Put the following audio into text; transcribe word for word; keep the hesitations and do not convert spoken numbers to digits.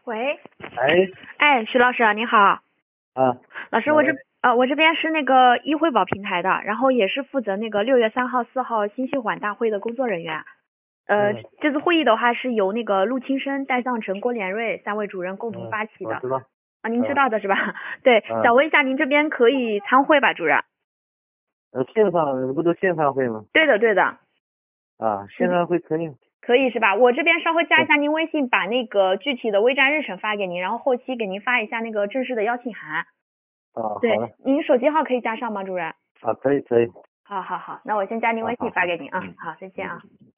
喂， 哎， 哎，徐老师您好， 啊， 老师，我这喂， 呃我这边是那个易汇宝平台的，然后也是负责那个六月三号、四号新息缓大会的工作人员。呃， 嗯这次会议的话是由那个陆清生、戴尚成、郭连瑞三位主任共同嗯， 发起的。 我知道， 啊，您知嗯道的是吧？对， 嗯， 想问一下您这边可以参会吧，主任？ 呃，线上不都线上会吗？ 对的，对的， 啊，线时间上会可以， 可以是吧？我这边稍微加一对， 下您微信，把那个具体的微站日程发给您，然后后期给您发一下那个正式的邀请函。 啊， 对， 好的， 您手机号可以加上吗，主任？ 啊，可以可以， 好好好，那我先加您啊， 微信好好， 发给您啊。 嗯好，再见嗯。 啊。